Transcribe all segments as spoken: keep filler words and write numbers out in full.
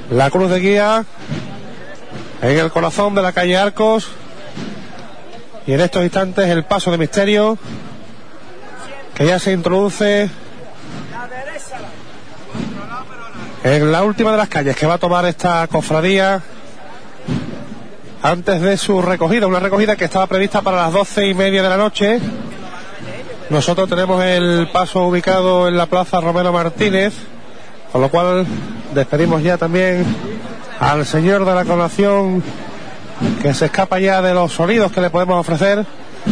la cruz de guía en el corazón de la calle Arcos, y en estos instantes el paso de misterio que ya se introduce en la última de las calles que va a tomar esta cofradía antes de su recogida, una recogida que estaba prevista para las doce y media de la noche. Nosotros tenemos el paso ubicado en la plaza Romero Martínez, con lo cual despedimos ya también al señor de la coronación, que se escapa ya de los sonidos que le podemos ofrecer.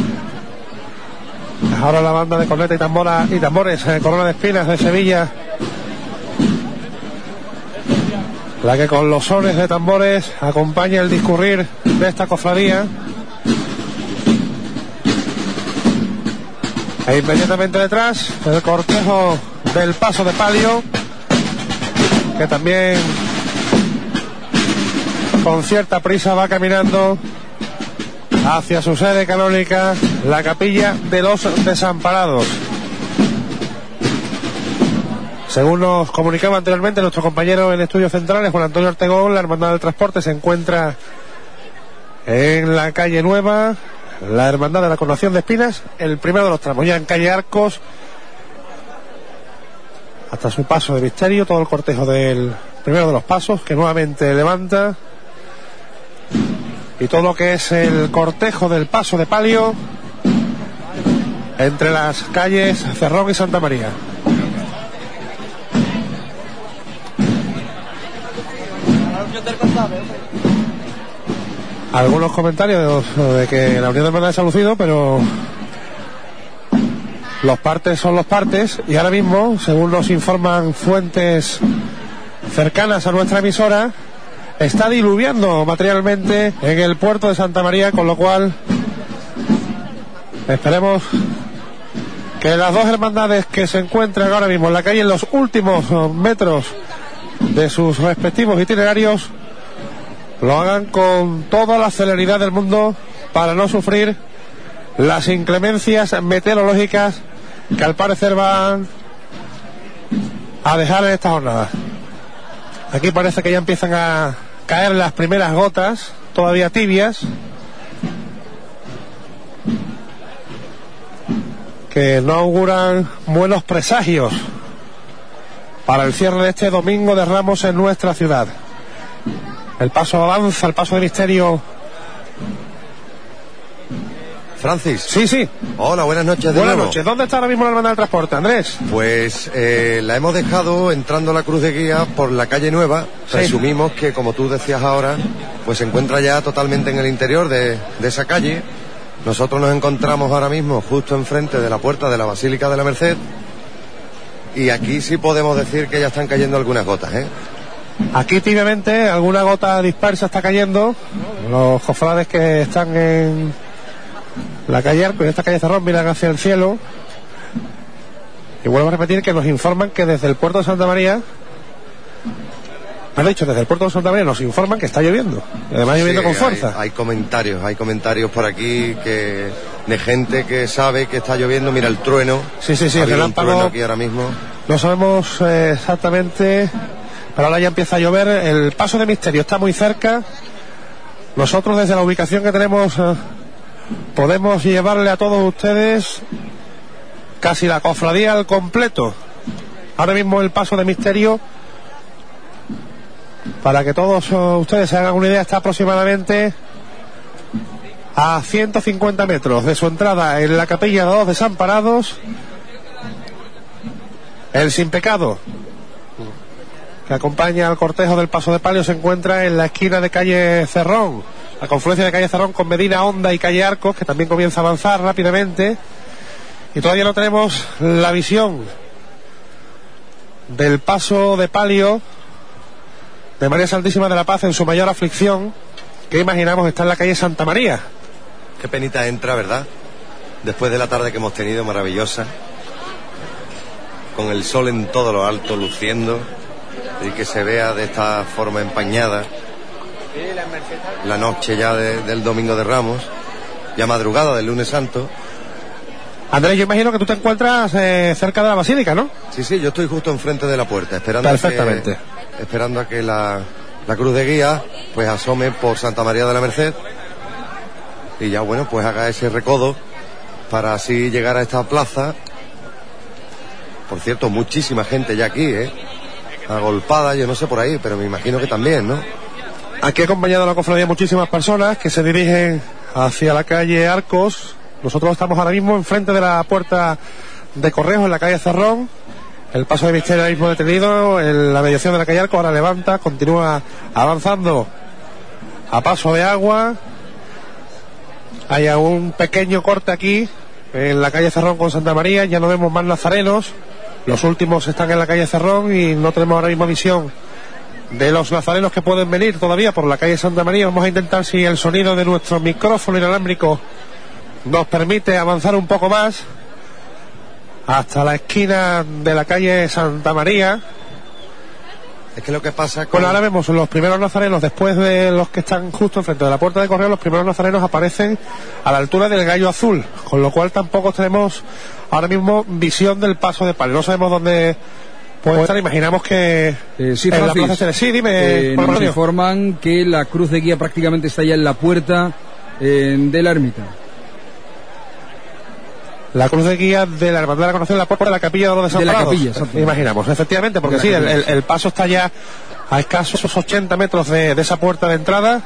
Ahora la banda de corneta y tambora y tambores eh, Corona de Espinas de Sevilla, la que con los sones de tambores acompaña el discurrir de esta cofradía. E inmediatamente detrás el cortejo del paso de palio, que también con cierta prisa va caminando hacia su sede canónica, la capilla de los Desamparados. Según nos comunicaba anteriormente nuestro compañero en Estudios Centrales, Juan Antonio Ortegón, la Hermandad del Transporte se encuentra en la calle Nueva, la Hermandad de la Coronación de Espinas, el primero de los tramos, ya en calle Arcos, hasta su paso de misterio, todo el cortejo del primero de los pasos, que nuevamente levanta, y todo lo que es el cortejo del paso de palio entre las calles Cerrón y Santa María. Algunos comentarios de que la Unión de Hermandades ha lucido, pero los partes son los partes, y ahora mismo, según nos informan fuentes cercanas a nuestra emisora, está diluviando materialmente en el puerto de Santa María, con lo cual esperemos que las dos hermandades que se encuentran ahora mismo en la calle, en los últimos metros de sus respectivos itinerarios, lo hagan con toda la celeridad del mundo para no sufrir las inclemencias meteorológicas que al parecer van a dejar en esta jornada. Aquí parece que ya empiezan a caer las primeras gotas, todavía tibias, que no auguran buenos presagios para el cierre de este domingo de Ramos en nuestra ciudad. El paso avanza, el paso de misterio. Francis. Sí, sí. Hola, buenas noches de Buenas nuevo. noches. ¿Dónde está ahora mismo la Hermandad del Transporte, Andrés? Pues eh, la hemos dejado entrando a la Cruz de Guía por la calle Nueva. Sí. Presumimos que, como tú decías ahora, pues se encuentra ya totalmente en el interior de, de esa calle. Nosotros nos encontramos ahora mismo justo enfrente de la puerta de la Basílica de la Merced, y aquí sí podemos decir que ya están cayendo algunas gotas, ¿eh? Aquí tibiamente alguna gota dispersa está cayendo. Los cofrades que están en la calle Arco y en esta calle Cerrón miran hacia el cielo, y vuelvo a repetir que nos informan que desde el puerto de Santa María, me han dicho, desde el puerto de Santa María nos informan que está lloviendo, y además Sí, lloviendo con hay, fuerza. Hay comentarios, hay comentarios por aquí que de gente que sabe que está lloviendo. Mira el trueno. Sí, sí, sí, Ha el habido un relámpago. trueno aquí ahora mismo. No sabemos eh, exactamente, pero ahora ya empieza a llover. El paso de misterio está muy cerca. Nosotros, desde la ubicación que tenemos, eh, podemos llevarle a todos ustedes casi la cofradía al completo. Ahora mismo el paso de misterio, para que todos uh, ustedes se hagan una idea, está aproximadamente a ciento cincuenta metros de su entrada en la capilla de los Desamparados. El Sin Pecado, que acompaña al cortejo del paso de palio, se encuentra en la esquina de calle Cerrón, la confluencia de calle Cerrón con Medina Honda y calle Arcos, que también comienza a avanzar rápidamente, y todavía no tenemos la visión del paso de palio de María Santísima de la Paz en su mayor aflicción, que imaginamos está en la calle Santa María. Qué penita entra, ¿verdad? Después de la tarde que hemos tenido, maravillosa, con el sol en todo lo alto, luciendo, y que se vea de esta forma empañada la noche ya de, del Domingo de Ramos, ya madrugada del Lunes Santo. Andrés, yo imagino que tú te encuentras eh, cerca de la Basílica, ¿no? Sí, sí, yo estoy justo enfrente de la puerta, esperando Perfectamente. A que, esperando a que la la cruz de guía pues asome por Santa María de la Merced y ya bueno pues haga ese recodo para así llegar a esta plaza. Por cierto, muchísima gente ya aquí, ¿eh? Agolpada, yo no sé por ahí, pero me imagino que también, ¿no? Aquí ha acompañado a la cofradía muchísimas personas que se dirigen hacia la calle Arcos. Nosotros estamos ahora mismo enfrente de la puerta de Correjos, en la calle Cerrón. El paso de misterio ahora mismo detenido, en la mediación de la calle Arcos ahora levanta, continúa avanzando a paso de agua. Hay un pequeño corte aquí en la calle Cerrón con Santa María, ya no vemos más nazarenos. Los últimos están en la calle Cerrón y no tenemos ahora mismo visión de los nazarenos que pueden venir todavía por la calle Santa María. Vamos a intentar si el sonido de nuestro micrófono inalámbrico nos permite avanzar un poco más hasta la esquina de la calle Santa María. Es que lo que pasa con... Bueno, ahora vemos los primeros nazarenos, después de los que están justo enfrente de la puerta de Correo, los primeros nazarenos aparecen a la altura del Gallo Azul, con lo cual tampoco tenemos ahora mismo visión del paso de palio. No sabemos dónde puede estar, imaginamos que eh, sí, en Francis, la plaza... Sí, dime. Eh, nos informan que la cruz de guía prácticamente está ya en la puerta eh, de la ermita. La cruz de guía de la Hermandad de la Concepción, la puerta de la capilla de San De la Parados, capilla, imaginamos, efectivamente, porque sí, el, el, el paso está ya a escasos ochenta metros de, de esa puerta de entrada.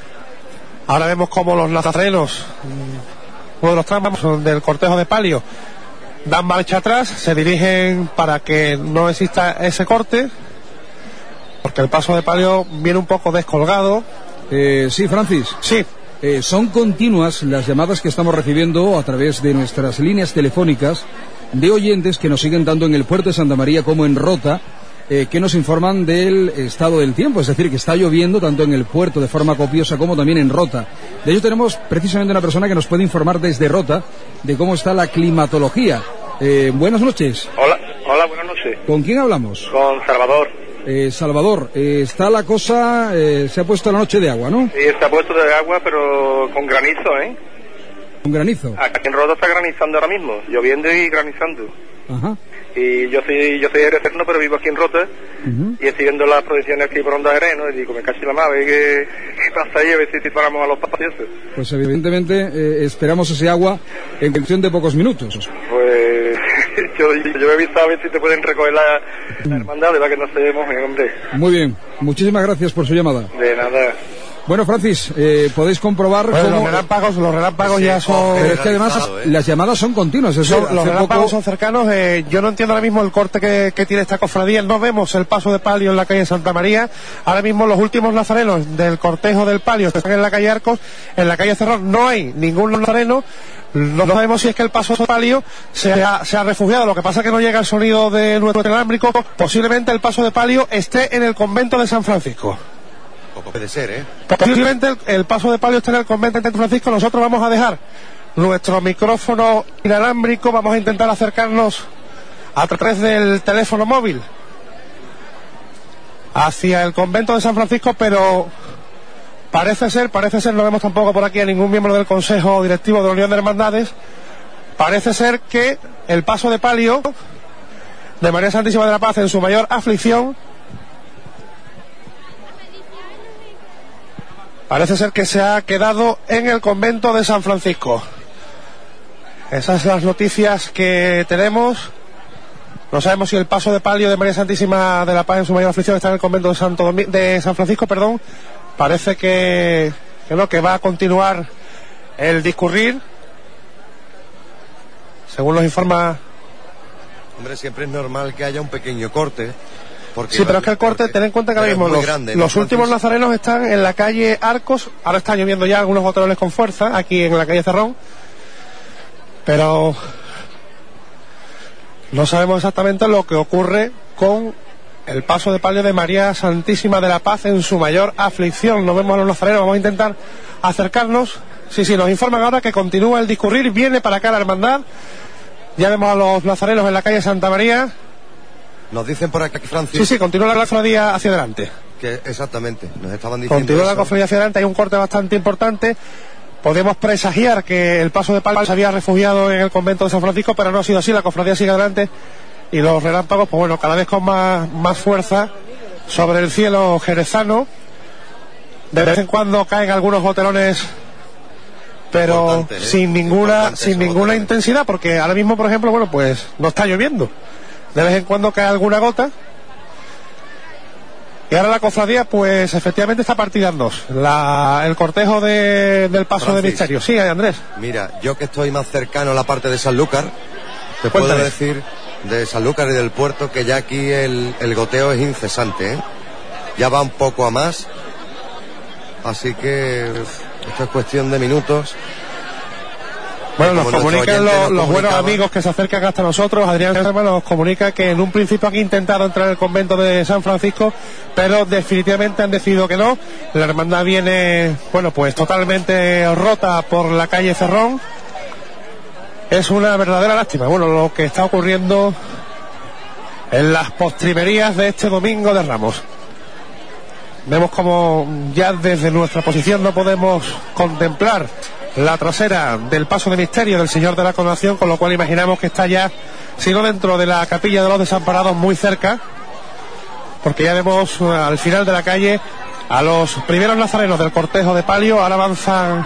Ahora vemos como los nazarenos, uno de los tramos del cortejo de palio, dan marcha atrás, se dirigen para que no exista ese corte, porque el paso de palio viene un poco descolgado. Eh, sí, Francis. Sí. Eh, son continuas las llamadas que estamos recibiendo a través de nuestras líneas telefónicas de oyentes que nos siguen tanto en el puerto de Santa María como en Rota, eh, que nos informan del estado del tiempo, es decir, que está lloviendo tanto en el puerto de forma copiosa como también en Rota. De ello tenemos precisamente una persona que nos puede informar desde Rota de cómo está la climatología. Eh, buenas noches. Hola, hola, buenas noches. ¿Con quién hablamos? Con Salvador. Eh, Salvador, eh, está la cosa, eh, se ha puesto la noche de agua, ¿no? Sí, se ha puesto de agua, pero con granizo, ¿eh? ¿Con granizo? Aquí en Roda está granizando ahora mismo, lloviendo y granizando. Ajá. Y yo soy yo soy erecerno, pero vivo aquí en Rota, uh-huh. y estoy viendo las proyecciones aquí por Onda Areno, y digo, me cacho la madre, ¿qué, qué pasa ahí? A ver si disparamos a los pasos. Pues evidentemente eh, esperamos ese agua en cuestión de pocos minutos. Pues yo, yo he visto a ver si te pueden recoger la, la hermandad, de la que no se mojen, hombre. Muy bien, muchísimas gracias por su llamada. De nada. Bueno, Francis, eh, podéis comprobar bueno, cómo... los relámpagos, los relámpagos sí, ya son... Pero es que además ¿eh? las llamadas son continuas. Eso, son, los relámpagos poco... son cercanos. Eh, yo no entiendo ahora mismo el corte que, que tiene esta cofradía. No vemos el paso de palio en la calle Santa María. Ahora mismo los últimos nazarenos del cortejo del palio están en la calle Arcos. En la calle Cerrón no hay ningún nazareno. No sabemos si es que el paso de palio se ha, se ha refugiado. Lo que pasa es que no llega el sonido de nuestro inalámbrico. Posiblemente el paso de palio esté en el convento de San Francisco. Puede ser, ¿eh? Posiblemente el, el paso de palio está en el convento de San Francisco. Nosotros vamos a dejar nuestro micrófono inalámbrico, vamos a intentar acercarnos a través del teléfono móvil hacia el convento de San Francisco, pero parece ser, parece ser, no vemos tampoco por aquí a ningún miembro del Consejo Directivo de la Unión de Hermandades, parece ser que el paso de palio de María Santísima de la Paz en su mayor aflicción, parece ser que se ha quedado en el convento de San Francisco. Esas son las noticias que tenemos. No sabemos si el paso de palio de María Santísima de la Paz en su mayor aflicción está en el convento de, Santo Domi- de San Francisco, perdón. Parece que, que no, que va a continuar el discurrir, según nos informa. Hombre, siempre es normal que haya un pequeño corte. Sí, pero es que el corte, ten en cuenta que ahora mismo los, grande, ¿no? los últimos nazarenos están en la calle Arcos. Ahora está lloviendo ya algunos botones con fuerza aquí en la calle Cerrón, pero no sabemos exactamente lo que ocurre con el paso de palio de María Santísima de la Paz en su mayor aflicción. No vemos a los nazarenos, vamos a intentar acercarnos. Sí, sí, nos informan ahora que continúa el discurrir, viene para acá la hermandad. Ya vemos a los nazarenos en la calle Santa María. Nos dicen por aquí, Francis... Sí, sí, continúa la cofradía hacia adelante. Que exactamente, nos estaban diciendo Continúa eso. la cofradía hacia adelante, hay un corte bastante importante. Podemos presagiar que el paso de palio se había refugiado en el convento de San Francisco, pero no ha sido así, la cofradía sigue adelante y los relámpagos, pues bueno, cada vez con más, más fuerza sobre el cielo jerezano. De vez en cuando caen algunos goterones, pero ¿eh? sin ninguna sin ninguna intensidad, porque ahora mismo, por ejemplo, bueno, pues no está lloviendo. De vez en cuando cae alguna gota. Y ahora la cofradía, pues efectivamente está partida en dos. La, el cortejo de, del paso Francis, de misterio. Sí, Andrés. Mira, yo que estoy más cercano a la parte de Sanlúcar, te puedo Cuéntame. decir de Sanlúcar y del puerto que ya aquí el, el goteo es incesante, ¿eh? Ya va un poco a más. Así que esto es cuestión de minutos. Bueno, nos comunican los, los buenos amigos que se acercan hasta nosotros. Adrián Serma nos comunica que en un principio han intentado entrar en el convento de San Francisco, pero definitivamente han decidido que no. La hermandad viene, bueno, pues totalmente rota por la calle Cerrón. Es una verdadera lástima, bueno, lo que está ocurriendo en las postrimerías de este domingo de Ramos. Vemos como ya desde nuestra posición no podemos contemplar la trasera del paso de misterio del Señor de la Coronación, con lo cual imaginamos que está ya, si no dentro de la capilla de los desamparados, muy cerca, porque ya vemos al final de la calle a los primeros nazarenos del cortejo de palio. Ahora avanzan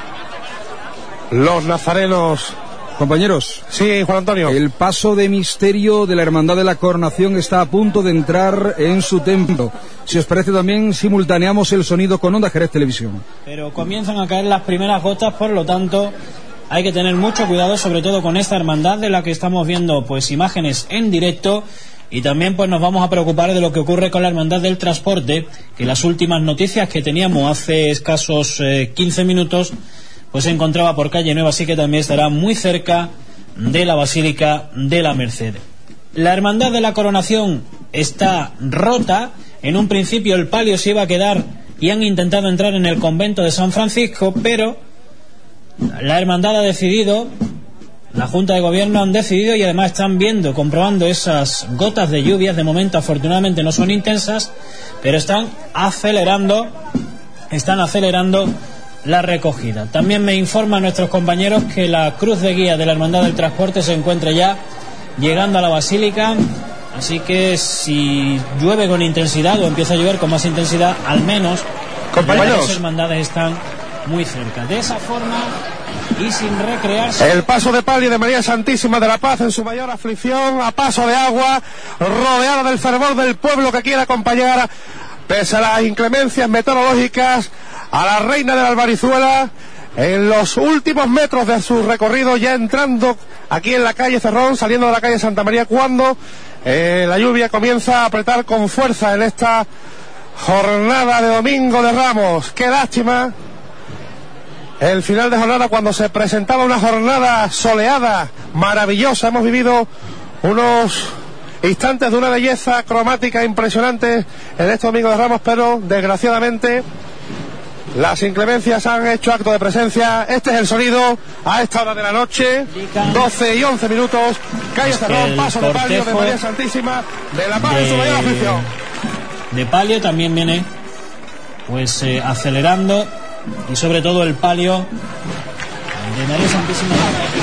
los nazarenos. Compañeros, sí, Juan Antonio. El paso de misterio de la Hermandad de la Coronación está a punto de entrar en su templo. Si os parece, también simultaneamos el sonido con Onda Jerez Televisión. Pero comienzan a caer las primeras gotas, por lo tanto hay que tener mucho cuidado, sobre todo con esta hermandad de la que estamos viendo pues imágenes en directo. Y también pues nos vamos a preocupar de lo que ocurre con la Hermandad del Transporte, que las últimas noticias que teníamos hace escasos eh, quince minutos pues se encontraba por calle Nueva, así que también estará muy cerca de la Basílica de la Merced. La Hermandad de la Coronación está rota. En un principio el palio se iba a quedar y han intentado entrar en el convento de San Francisco, pero la hermandad ha decidido, la Junta de Gobierno han decidido, y además están viendo, comprobando esas gotas de lluvias. De momento afortunadamente no son intensas, pero están acelerando, están acelerando la recogida. También me informan nuestros compañeros que la cruz de guía de la Hermandad del Transporte se encuentra ya llegando a la Basílica, así que si llueve con intensidad o empieza a llover con más intensidad, al menos compañeros, las hermandades están muy cerca. De esa forma y sin recrearse, el paso de palio de María Santísima de la Paz en su mayor aflicción, a paso de agua, rodeada del fervor del pueblo que quiere acompañar, pese a las inclemencias meteorológicas, a la Reina de la Albarizuela en los últimos metros de su recorrido, ya entrando aquí en la calle Cerrón, saliendo de la calle Santa María, cuando eh, la lluvia comienza a apretar con fuerza en esta jornada de Domingo de Ramos. Qué lástima el final de jornada, cuando se presentaba una jornada soleada, maravillosa. Hemos vivido unos instantes de una belleza cromática impresionante en este Domingo de Ramos, pero desgraciadamente las inclemencias han hecho acto de presencia. Este es el sonido a esta hora de la noche, doce y once minutos, calle Cerrón, paso de palio de María Santísima de la Paz en su mayor aflicción. De palio también viene pues eh, acelerando, y sobre todo el palio de María Santísima.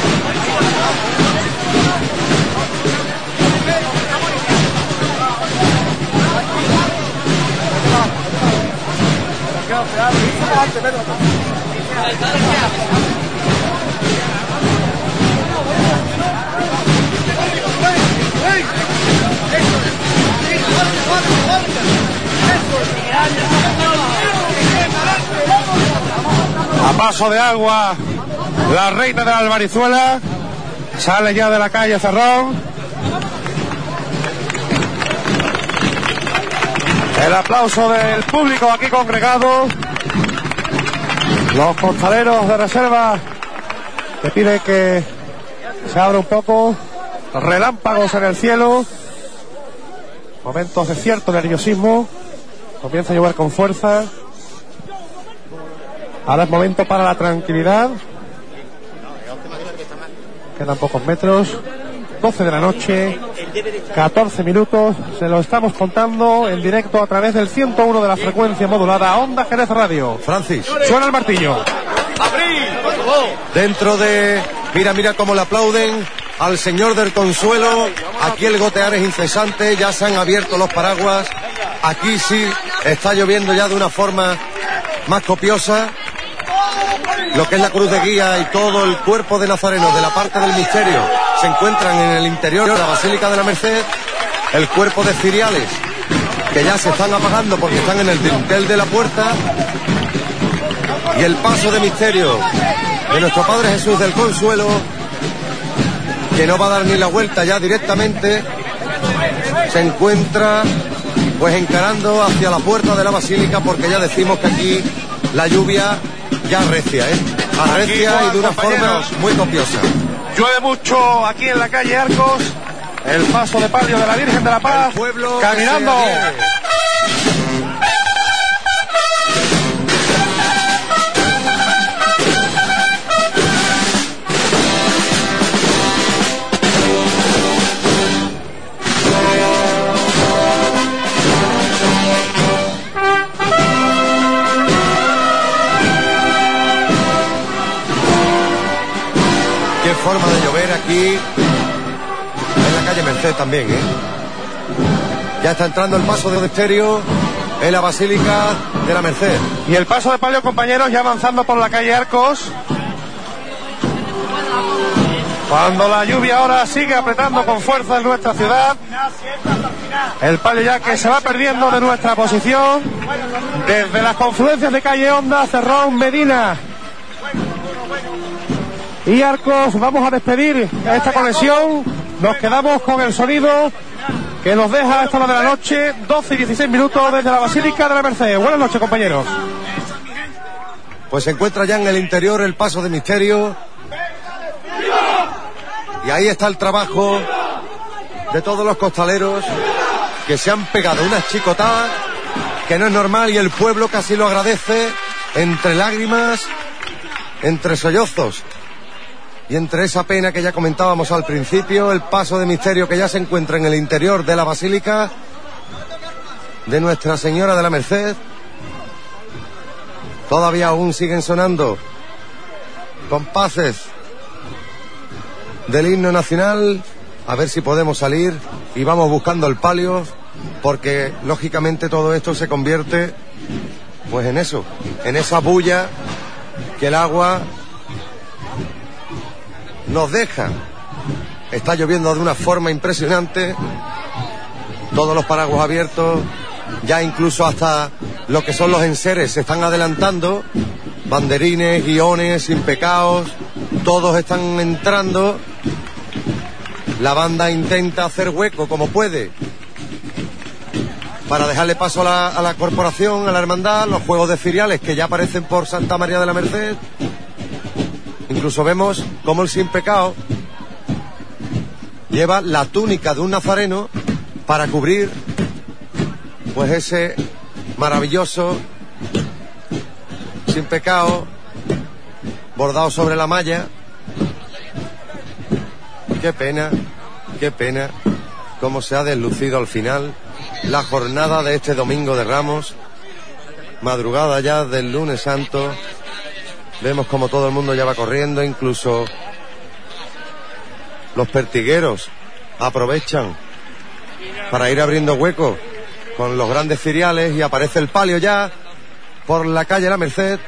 A paso de agua, la Reina de la Albarizuela sale ya de la calle Cerrón. El aplauso del público aquí congregado. Los costaleros de reserva que piden que se abra un poco. Relámpagos en el cielo. Momentos de cierto nerviosismo. Comienza a llover con fuerza. Ahora es momento para la tranquilidad. Quedan pocos metros. doce de la noche, catorce minutos. Se lo estamos contando en directo a través del ciento uno de la frecuencia modulada Onda Jerez Radio. Francis, suena el martillo. Dentro de... Mira, mira cómo le aplauden al Señor del Consuelo. Aquí el gotear es incesante. Ya se han abierto los paraguas. Aquí sí está lloviendo ya de una forma más copiosa. Lo que es la cruz de guía y todo el cuerpo de nazarenos de la parte del misterio se encuentran en el interior de la Basílica de la Merced. El cuerpo de ciriales, que ya se están apagando porque están en el dintel de la puerta. Y el paso de misterio de nuestro Padre Jesús del Consuelo, que no va a dar ni la vuelta ya directamente, se encuentra pues encarando hacia la puerta de la Basílica, porque ya decimos que aquí la lluvia ya arrecia, ¿eh? Arrecia y de una forma muy copiosa. Llueve mucho aquí en la calle Arcos. El paso de palio de la Virgen de la Paz, el pueblo caminando. Qué forma de llover aquí en la calle Merced también, ¿eh? Ya está entrando el paso de misterio en la Basílica de la Merced. Y el paso de palio, compañeros, ya avanzando por la calle Arcos. Cuando la lluvia ahora sigue apretando con fuerza en nuestra ciudad. El palio ya que se va perdiendo de nuestra posición. Desde las confluencias de calle Honda, Cerrón, Medina y Arcos, vamos a despedir esta conexión. Nos quedamos con el sonido que nos deja a esta hora de la noche, doce y dieciséis minutos desde la Basílica de la Merced. Buenas noches, compañeros. Pues se encuentra ya en el interior el paso de misterio. Y ahí está el trabajo de todos los costaleros, que se han pegado unas chicotadas que no es normal, y el pueblo casi lo agradece, entre lágrimas, entre sollozos. Y entre esa pena que ya comentábamos al principio, el paso de misterio que ya se encuentra en el interior de la Basílica de Nuestra Señora de la Merced. Todavía aún siguen sonando compases del himno nacional. A ver si podemos salir y vamos buscando el palio, porque lógicamente todo esto se convierte pues en eso, en esa bulla que el agua nos deja. Está lloviendo de una forma impresionante, todos los paraguas abiertos, ya incluso hasta lo que son los enseres se están adelantando, banderines, guiones, sin pecados, todos están entrando. La banda intenta hacer hueco como puede para dejarle paso a la, a la corporación, a la hermandad, los juegos de ciriales que ya aparecen por Santa María de la Merced. Incluso vemos cómo el sin pecado lleva la túnica de un nazareno para cubrir pues ese maravilloso sin pecado bordado sobre la malla. Qué pena, qué pena cómo se ha deslucido al final la jornada de este Domingo de Ramos, madrugada ya del lunes santo. Vemos como todo el mundo ya va corriendo, incluso los pertigueros aprovechan para ir abriendo hueco con los grandes ciriales, y aparece el palio ya por la calle La Merced.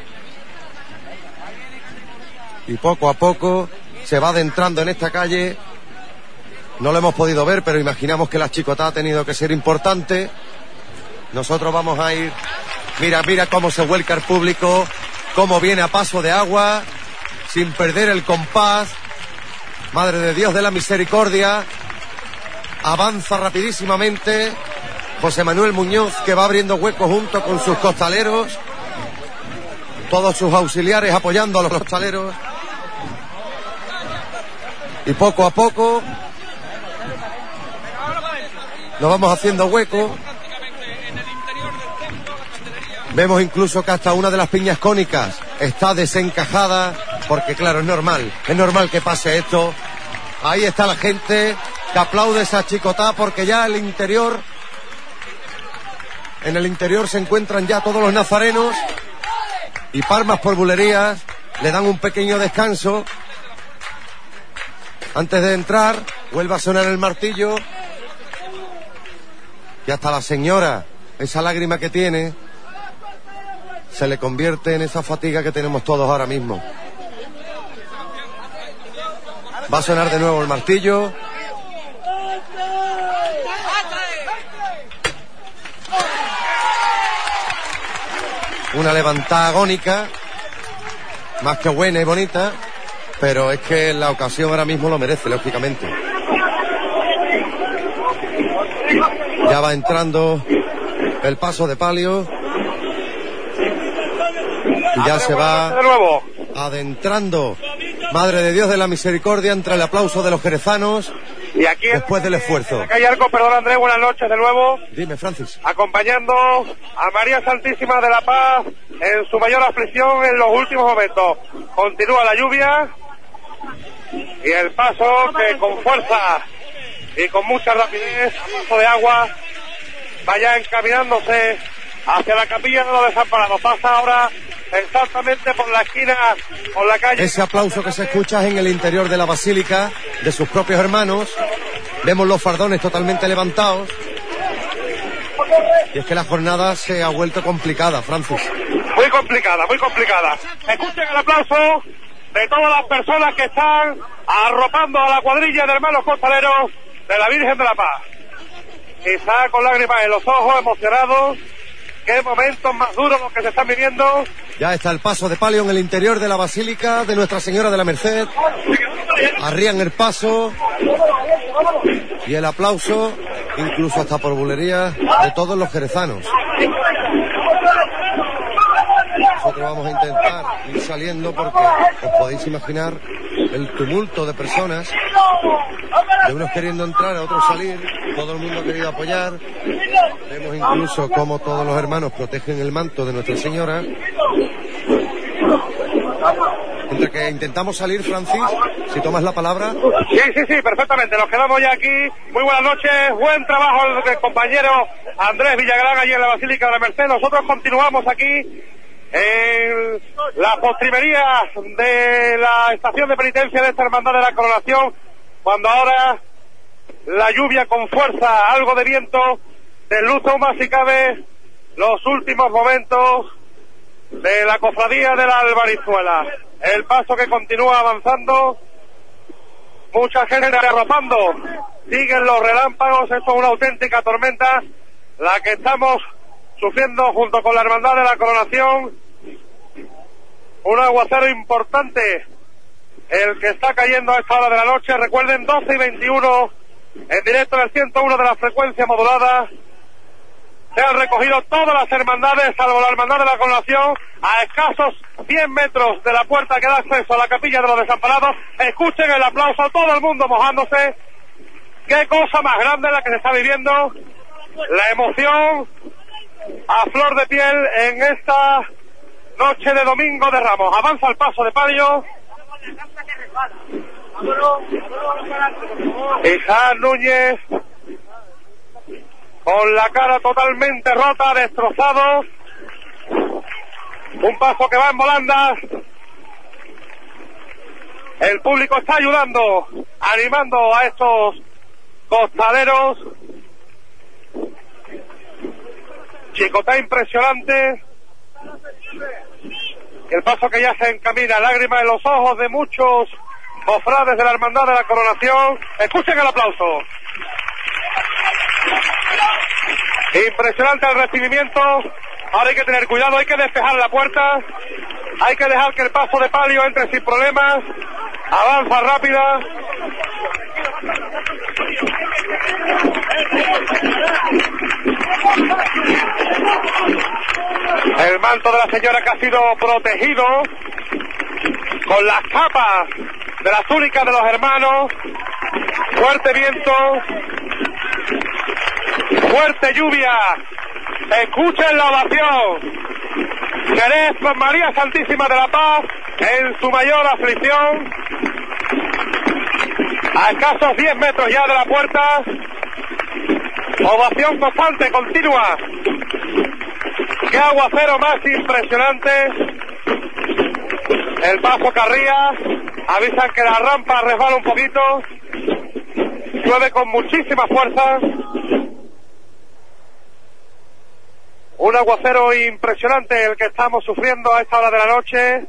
Y poco a poco se va adentrando en esta calle. No lo hemos podido ver, pero imaginamos que la chicotá ha tenido que ser importante. Nosotros vamos a ir. Mira, mira cómo se vuelca el público, cómo viene a paso de agua, sin perder el compás. Madre de Dios de la Misericordia, avanza rapidísimamente José Manuel Muñoz, que va abriendo huecos junto con sus costaleros, todos sus auxiliares apoyando a los costaleros. Y poco a poco nos vamos haciendo hueco. Vemos incluso que hasta una de las piñas cónicas está desencajada, porque claro, es normal, es normal que pase esto. Ahí está la gente que aplaude esa chicotá, porque ya el interior, en el interior se encuentran ya todos los nazarenos, y palmas por bulerías le dan un pequeño descanso. Antes de entrar, vuelve a sonar el martillo, y hasta la señora, esa lágrima que tiene, se le convierte en esa fatiga que tenemos todos ahora mismo. Va a sonar de nuevo el martillo. Una levantada agónica, más que buena y bonita, pero es que la ocasión ahora mismo lo merece, lógicamente. Ya va entrando el paso de palio y ya se va adentrando, Madre de Dios de la Misericordia, entre el aplauso de los jerezanos. Y aquí después del esfuerzo. En la calle Arcos, perdón Andrés, buenas noches de nuevo. Dime, Francis. Acompañando a María Santísima de la Paz en su mayor aflicción en los últimos momentos. Continúa la lluvia y el paso que con fuerza y con mucha rapidez, a paso de agua, vaya encaminándose hacia la capilla de los desamparados. Pasa ahora exactamente por la esquina, por la calle. Ese aplauso que se escucha es en el interior de la basílica de sus propios hermanos. Vemos los fardones totalmente levantados. Y es que la jornada se ha vuelto complicada, Francis. Muy complicada, muy complicada. Escuchen el aplauso de todas las personas que están arropando a la cuadrilla de hermanos costaleros de la Virgen de la Paz. Quizá con lágrimas en los ojos, emocionados. Qué momentos más duros los que se están viviendo. Ya está el paso de palio en el interior de la Basílica de Nuestra Señora de la Merced. Arrían el paso y el aplauso, incluso hasta por bulería, de todos los jerezanos. Nosotros vamos a intentar ir saliendo porque os podéis imaginar el tumulto de personas, de unos queriendo entrar, a otros salir, todo el mundo ha querido apoyar. Vemos incluso cómo todos los hermanos protegen el manto de Nuestra Señora. Mientras que intentamos salir, Francis, si tomas la palabra. Sí, sí, sí, perfectamente. Nos quedamos ya aquí. Muy buenas noches. Buen trabajo el compañero Andrés Villagrán allí en la Basílica de la Merced. Nosotros continuamos aquí en la postrimería de la estación de penitencia de esta Hermandad de la Coronación, cuando ahora la lluvia con fuerza, algo de viento, desluce aún más si cabe los últimos momentos de la cofradía de la Albarizuela. El paso que continúa avanzando, mucha gente arropando, siguen los relámpagos, esto es una auténtica tormenta la que estamos sufriendo junto con la Hermandad de la Coronación. Un aguacero importante el que está cayendo a esta hora de la noche. Recuerden, doce y veintiuno en directo en el ciento uno de la frecuencia modulada. Se han recogido todas las hermandades, salvo la Hermandad de la Coronación, a escasos cien metros de la puerta que da acceso a la capilla de los desamparados. Escuchen el aplauso, todo el mundo mojándose. Qué cosa más grande la que se está viviendo. La emoción a flor de piel en esta noche de Domingo de Ramos. Avanza el paso de palio. Isaac Núñez con la cara totalmente rota, destrozado. Un paso que va en volandas. El público está ayudando, animando a estos costaleros. Chicotá impresionante. El paso que ya se encamina, lágrimas en los ojos de muchos cofrades de la Hermandad de la Coronación. Escuchen el aplauso. Impresionante el recibimiento. Ahora hay que tener cuidado, hay que despejar la puerta, hay que dejar que el paso de palio entre sin problemas. Avanza rápida. El manto de la señora que ha sido protegido con las capas de las túnicas de los hermanos. Fuerte viento, fuerte lluvia. Escuchen la ovación. Jerez con María Santísima de la Paz en su mayor aflicción, a escasos diez metros ya de la puerta. Ovación constante, continua. Qué aguacero más impresionante. El paso carría, avisan que la rampa resbala un poquito. Llueve con muchísima fuerza. Un aguacero impresionante el que estamos sufriendo a esta hora de la noche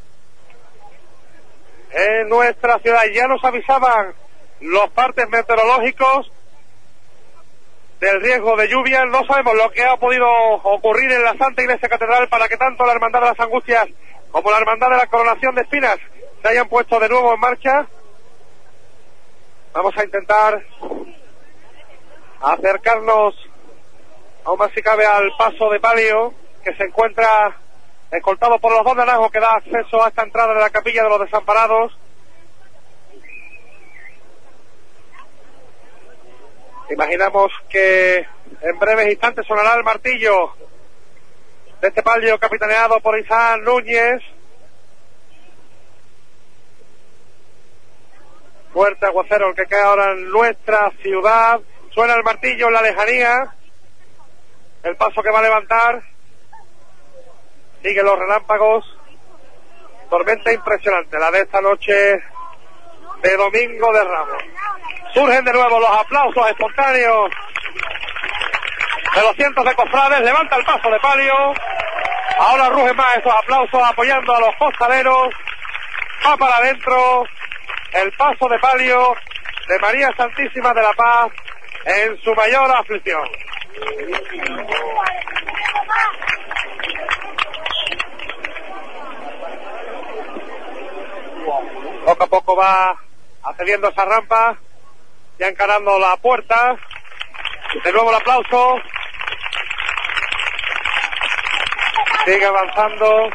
en nuestra ciudad. Ya nos avisaban los partes meteorológicos del riesgo de lluvia. No sabemos lo que ha podido ocurrir en la Santa Iglesia Catedral para que tanto la Hermandad de las Angustias como la Hermandad de la Coronación de Espinas se hayan puesto de nuevo en marcha. Vamos a intentar acercarnos aún más si cabe al paso de palio, que se encuentra escoltado por los dos naranjos que da acceso a esta entrada de la capilla de los desamparados. Imaginamos que en breves instantes sonará el martillo de este palio capitaneado por Isaac Núñez. Fuerte aguacero el que cae ahora en nuestra ciudad. Suena el martillo en la lejanía. El paso que va a levantar. Siguen los relámpagos. Tormenta impresionante, la de esta noche de Domingo de Ramos. Surgen de nuevo los aplausos espontáneos de los cientos de cofrades. Levanta el paso de palio. Ahora rugen más esos aplausos apoyando a los costaleros. Va para adentro el paso de palio de María Santísima de la Paz en su mayor aflicción. Poco a poco va accediendo esa rampa, ya encarando la puerta. De nuevo el aplauso. Sigue avanzando.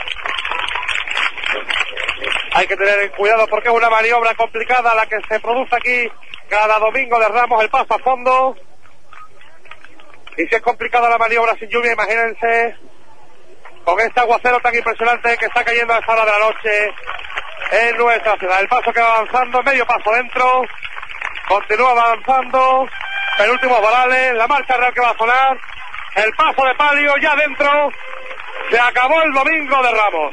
Hay que tener cuidado porque es una maniobra complicada la que se produce aquí cada Domingo de Ramos, el paso a fondo. Y si es complicada la maniobra sin lluvia, imagínense con este aguacero tan impresionante que está cayendo a esta hora de la noche en nuestra ciudad. El paso que va avanzando, medio paso dentro, continúa avanzando, penúltimos varales, la marcha real que va a sonar, el paso de palio ya dentro. Se acabó el Domingo de Ramos.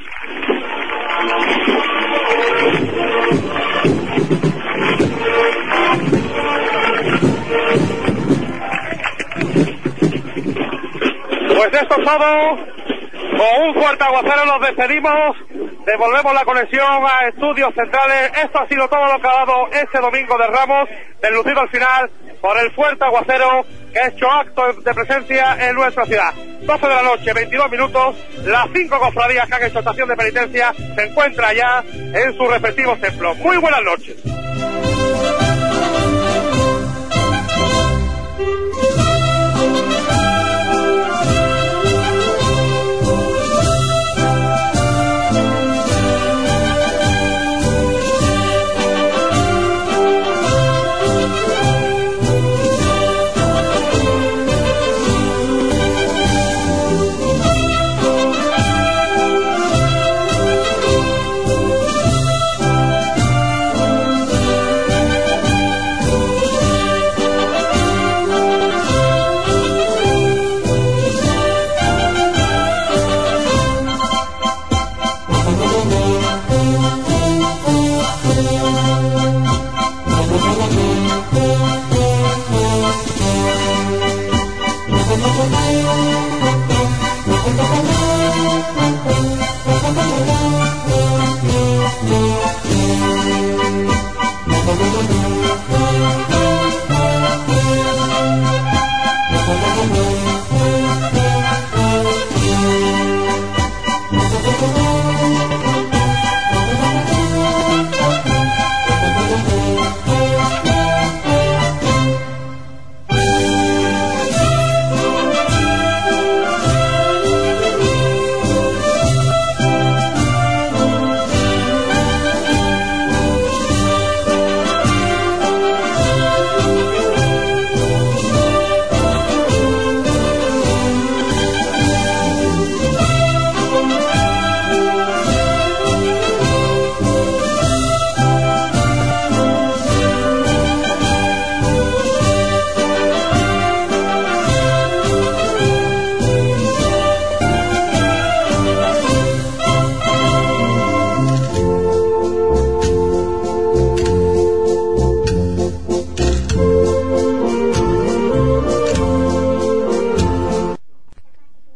Pues esto es todo. Con un fuerte aguacero nos despedimos. Devolvemos la conexión a Estudios Centrales. Esto ha sido todo lo que ha dado este Domingo de Ramos, deslucido al final por el fuerte aguacero que ha hecho acto de presencia en nuestra ciudad. doce de la noche, veintidós minutos. Las cinco cofradías que han hecho estación de penitencia se encuentran ya en sus respectivos templos. Muy buenas noches.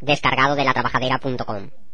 descargado de la trabajadera punto com.